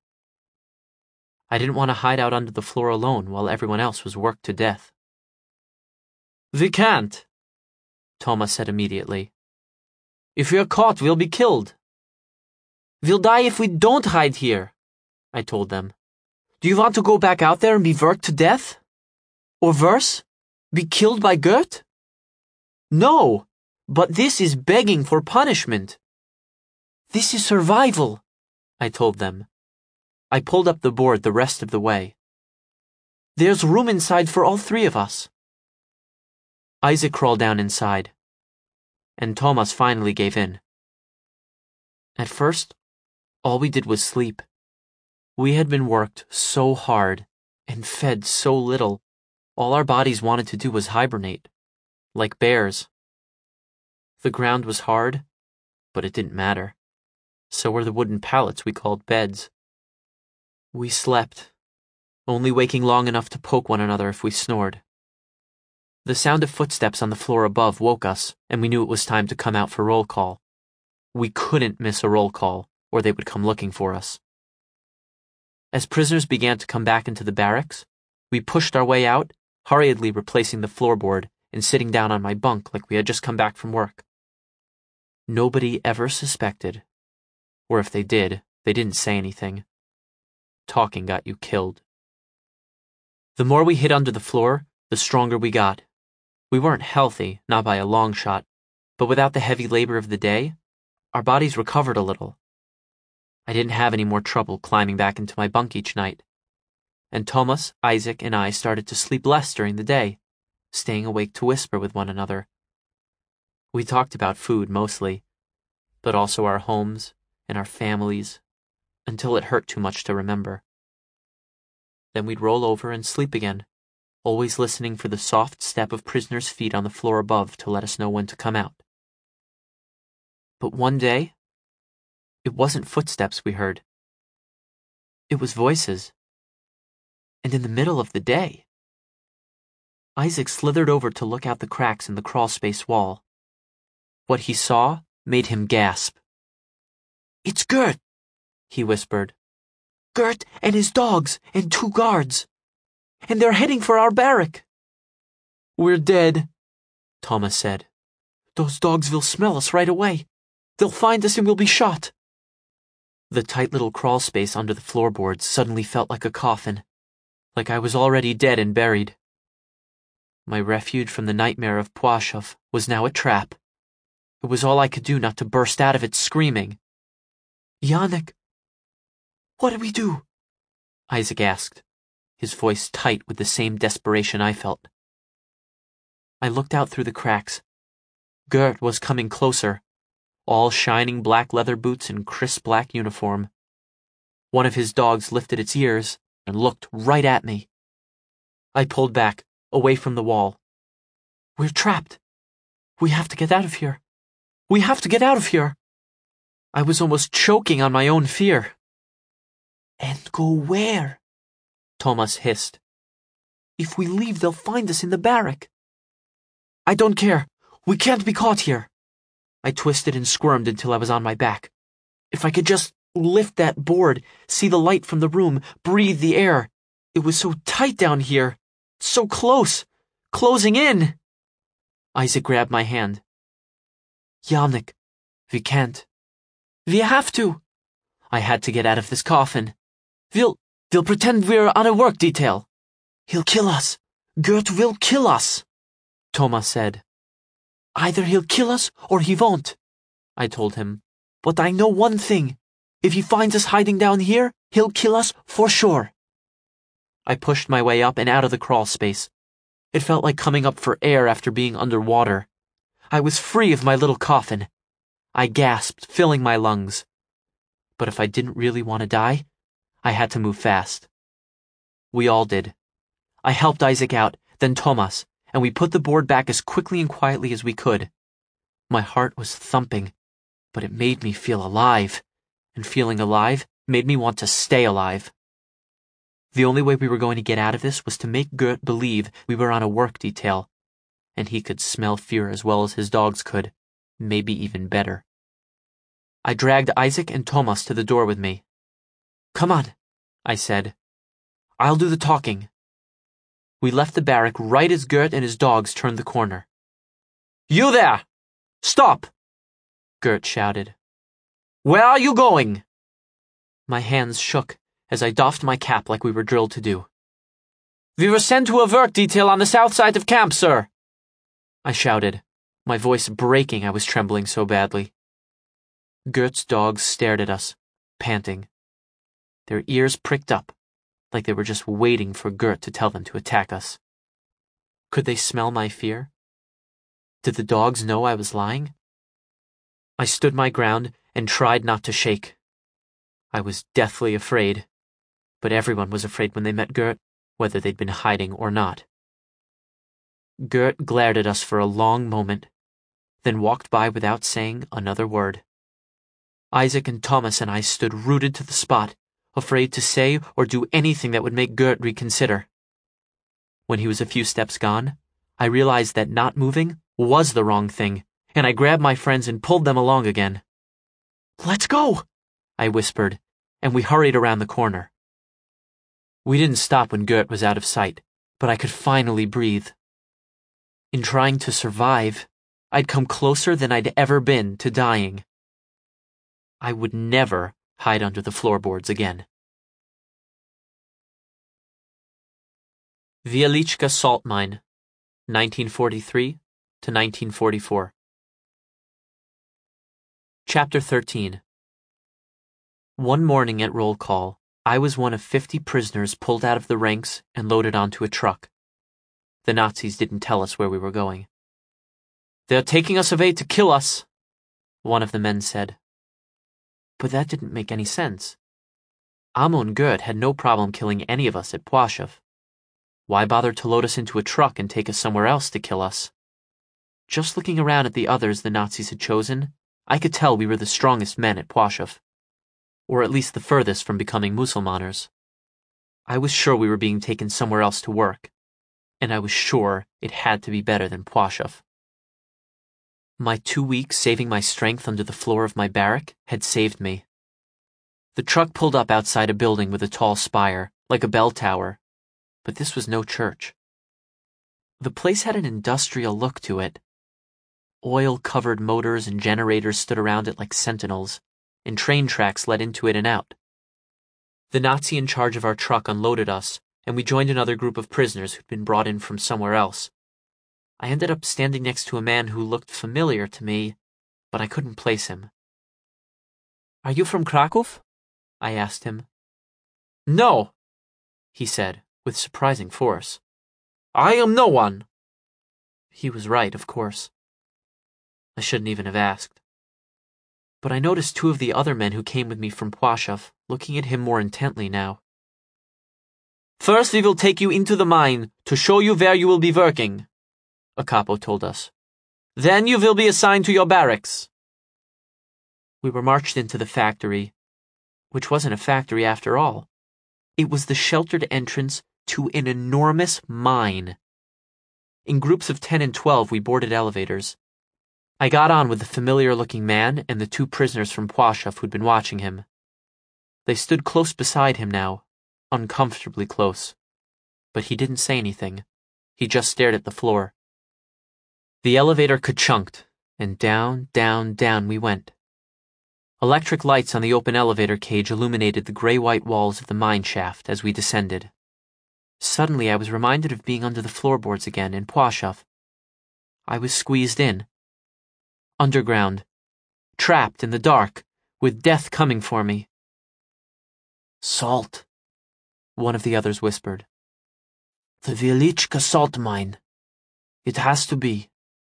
I didn't want to hide out under the floor alone while everyone else was worked to death. We can't, Thomas said immediately. If we're caught, we'll be killed. We'll die if we don't hide here, I told them. Do you want to go back out there and be worked to death? Or worse, be killed by Gert? No, but this is begging for punishment. This is survival, I told them. I pulled up the board the rest of the way. There's room inside for all three of us. Isaac crawled down inside, and Thomas finally gave in. At first, all we did was sleep. We had been worked so hard and fed so little, all our bodies wanted to do was hibernate, like bears. The ground was hard, but it didn't matter. So were the wooden pallets we called beds. We slept, only waking long enough to poke one another if we snored. The sound of footsteps on the floor above woke us, and we knew it was time to come out for roll call. We couldn't miss a roll call, or they would come looking for us. As prisoners began to come back into the barracks, we pushed our way out, hurriedly replacing the floorboard and sitting down on my bunk like we had just come back from work. Nobody ever suspected, or if they did, they didn't say anything. Talking got you killed. The more we hid under the floor, the stronger we got. We weren't healthy, not by a long shot, but without the heavy labor of the day, our bodies recovered a little. I didn't have any more trouble climbing back into my bunk each night. And Thomas, Isaac, and I started to sleep less during the day, staying awake to whisper with one another. We talked about food mostly, but also our homes and our families, until it hurt too much to remember. Then we'd roll over and sleep again, always listening for the soft step of prisoners' feet on the floor above to let us know when to come out. But one day, it wasn't footsteps we heard. It was voices. And in the middle of the day. Isaac slithered over to look out the cracks in the crawlspace wall. What he saw made him gasp. "It's Gert," he whispered. "Gert and his dogs and 2 guards. And they're heading for our barrack." "We're dead," Thomas said. "Those dogs will smell us right away. They'll find us and we'll be shot." The tight little crawl space under the floorboards suddenly felt like a coffin, like I was already dead and buried. My refuge from the nightmare of Pwashov was now a trap. It was all I could do not to burst out of it screaming. "Yannick, what do we do?" Isaac asked, his voice tight with the same desperation I felt. I looked out through the cracks. Gert was coming closer, all shining black leather boots and crisp black uniform. One of his dogs lifted its ears and looked right at me. I pulled back, away from the wall. "We're trapped. We have to get out of here. We have to get out of here." I was almost choking on my own fear. "And go where?" Thomas hissed. "If we leave, they'll find us in the barrack." "I don't care. We can't be caught here." I twisted and squirmed until I was on my back. If I could just lift that board, see the light from the room, breathe the air. It was so tight down here. So close. Closing in. Isaac grabbed my hand. "Yannick, we can't. We have to. I had to get out of this coffin. We'll pretend we're on a work detail." "He'll kill us. Gert will kill us," Thomas said. "Either he'll kill us or he won't," I told him. "But I know one thing. If he finds us hiding down here, he'll kill us for sure." I pushed my way up and out of the crawl space. It felt like coming up for air after being underwater. I was free of my little coffin. I gasped, filling my lungs. But if I didn't really want to die, I had to move fast. We all did. I helped Isaac out, then Thomas, and we put the board back as quickly and quietly as we could. My heart was thumping, but it made me feel alive, and feeling alive made me want to stay alive. The only way we were going to get out of this was to make Gert believe we were on a work detail, and he could smell fear as well as his dogs could, maybe even better. I dragged Isaac and Thomas to the door with me. "Come on," I said. "I'll do the talking." We left the barrack right as Gert and his dogs turned the corner. "You there! Stop!" Gert shouted. "Where are you going?" My hands shook as I doffed my cap like we were drilled to do. "We were sent to a work detail on the south side of camp, sir," I shouted, my voice breaking, I was trembling so badly. Gert's dogs stared at us, panting. Their ears pricked up, like they were just waiting for Gert to tell them to attack us. Could they smell my fear? Did the dogs know I was lying? I stood my ground and tried not to shake. I was deathly afraid, but everyone was afraid when they met Gert, whether they'd been hiding or not. Gert glared at us for a long moment, then walked by without saying another word. Isaac and Thomas and I stood rooted to the spot, afraid to say or do anything that would make Gert reconsider. When he was a few steps gone, I realized that not moving was the wrong thing, and I grabbed my friends and pulled them along again. "Let's go," I whispered, and we hurried around the corner. We didn't stop when Gert was out of sight, but I could finally breathe. In trying to survive, I'd come closer than I'd ever been to dying. I would never hide under the floorboards again. Wieliczka Salt Mine, 1943 to 1944. Chapter 13. One morning at roll call, I was one of 50 prisoners pulled out of the ranks and loaded onto a truck. The Nazis didn't tell us where we were going. "They're taking us away to kill us," one of the men said. But that didn't make any sense. Amo and Gert had no problem killing any of us at Płaszów. Why bother to load us into a truck and take us somewhere else to kill us? Just looking around at the others the Nazis had chosen, I could tell we were the strongest men at Płaszów, or at least the furthest from becoming Musulmaners. I was sure we were being taken somewhere else to work, and I was sure it had to be better than Płaszów. My 2 weeks saving my strength under the floor of my barrack had saved me. The truck pulled up outside a building with a tall spire, like a bell tower, but this was no church. The place had an industrial look to it. Oil-covered motors and generators stood around it like sentinels, and train tracks led into it and out. The Nazi in charge of our truck unloaded us, and we joined another group of prisoners who'd been brought in from somewhere else. I ended up standing next to a man who looked familiar to me, but I couldn't place him. "Are you from Kraków?" I asked him. "No," he said, with surprising force. "I am no one." He was right, of course. I shouldn't even have asked. But I noticed 2 of the other men who came with me from Płaszów looking at him more intently now. "First we will take you into the mine to show you where you will be working," a capo told us. "Then you will be assigned to your barracks." We were marched into the factory, which wasn't a factory after all. It was the sheltered entrance to an enormous mine. In groups of 10 and 12 we boarded elevators. I got on with the familiar-looking man and the 2 prisoners from Płaszów who'd been watching him. They stood close beside him now, uncomfortably close. But he didn't say anything. He just stared at the floor. The elevator ka-chunked, and down, down, down we went. Electric lights on the open elevator cage illuminated the gray-white walls of the mine shaft as we descended. Suddenly I was reminded of being under the floorboards again in Płaszów. I was squeezed in. Underground. Trapped in the dark, with death coming for me. "Salt," one of the others whispered. "The Wieliczka salt mine. It has to be."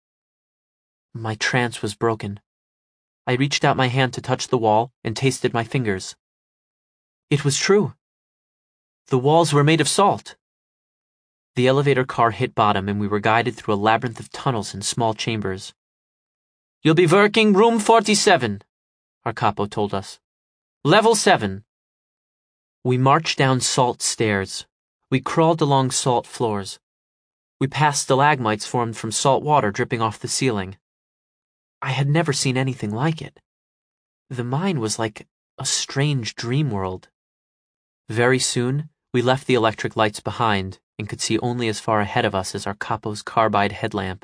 My trance was broken. I reached out my hand to touch the wall and tasted my fingers. It was true. The walls were made of salt. The elevator car hit bottom and we were guided through a labyrinth of tunnels and small chambers. You'll be working room 47, our capo told us. Level 7. We marched down salt stairs. We crawled along salt floors. We passed stalagmites formed from salt water dripping off the ceiling. I had never seen anything like it. The mine was like a strange dream world. Very soon, we left the electric lights behind and could see only as far ahead of us as our capo's carbide headlamp.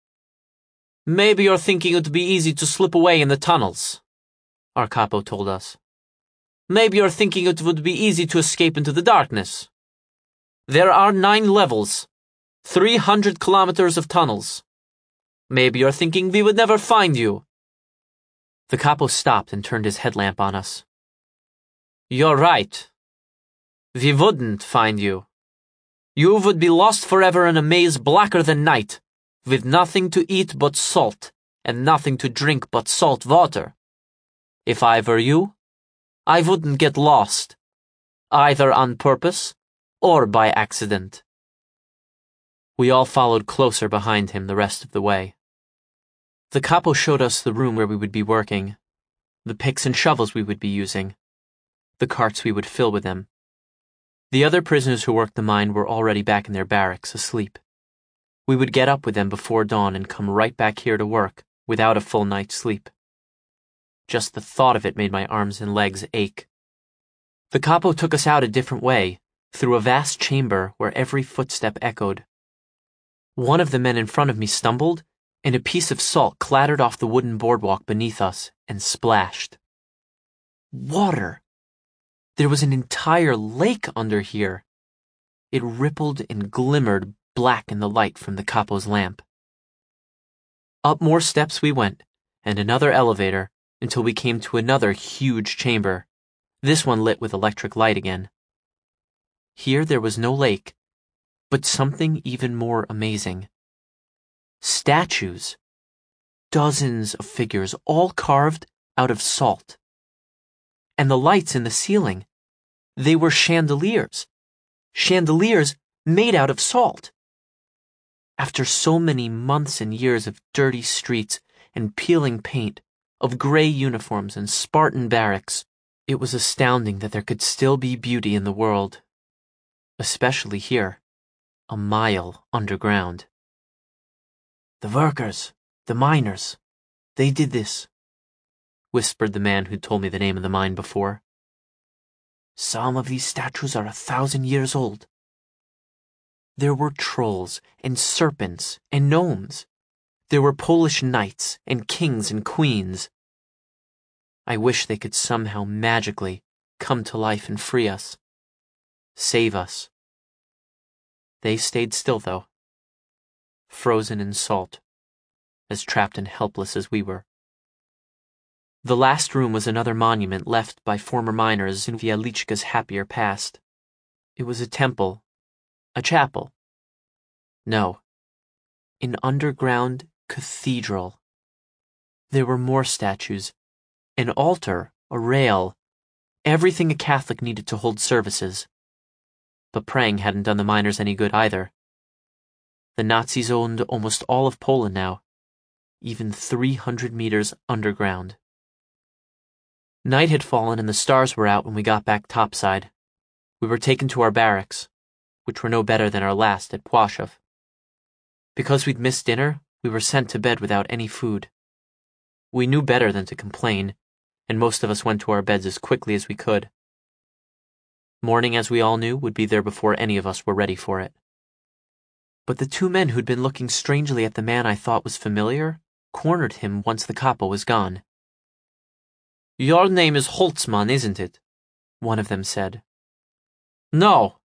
Maybe you're thinking it would be easy to slip away in the tunnels, our capo told us. Maybe you're thinking it would be easy to escape into the darkness. There are 9 levels, 300 kilometers of tunnels. Maybe you're thinking we would never find you. The capo stopped and turned his headlamp on us. You're right. We wouldn't find you. You would be lost forever in a maze blacker than night, with nothing to eat but salt, and nothing to drink but salt water. If I were you, I wouldn't get lost, either on purpose or by accident. We all followed closer behind him the rest of the way. The capo showed us the room where we would be working, the picks and shovels we would be using, the carts we would fill with them. The other prisoners who worked the mine were already back in their barracks, asleep. We would get up with them before dawn and come right back here to work, without a full night's sleep. Just the thought of it made my arms and legs ache. The capo took us out a different way, through a vast chamber where every footstep echoed. One of the men in front of me stumbled, and a piece of salt clattered off the wooden boardwalk beneath us and splashed. Water! There was an entire lake under here. It rippled and glimmered black in the light from the capo's lamp. Up more steps we went, and another elevator, until we came to another huge chamber, this one lit with electric light again. Here there was no lake, but something even more amazing. Statues. Dozens of figures, all carved out of salt. And the lights in the ceiling, they were chandeliers. Chandeliers made out of salt. After so many months and years of dirty streets and peeling paint, of gray uniforms and Spartan barracks, it was astounding that there could still be beauty in the world. Especially here, a mile underground. The workers, the miners, they did this, whispered the man who'd told me the name of the mine before. Some of these statues are 1,000 years old. There were trolls and serpents and gnomes. There were Polish knights and kings and queens. I wish they could somehow magically come to life and free us. Save us. They stayed still, though. Frozen in salt, as trapped and helpless as we were. The last room was another monument left by former miners in Wieliczka's happier past. It was a temple, a chapel. No, an underground cathedral. There were more statues, an altar, a rail, everything a Catholic needed to hold services. But praying hadn't done the miners any good either. The Nazis owned almost all of Poland now, even 300 meters underground. Night had fallen and the stars were out when we got back topside. We were taken to our barracks, which were no better than our last at Płaszów. Because we'd missed dinner, we were sent to bed without any food. We knew better than to complain, and most of us went to our beds as quickly as we could. Morning, as we all knew, would be there before any of us were ready for it. But the 2 men who'd been looking strangely at the man I thought was familiar cornered him once the capo was gone. Your name is Holtzman, isn't it? One of them said. No,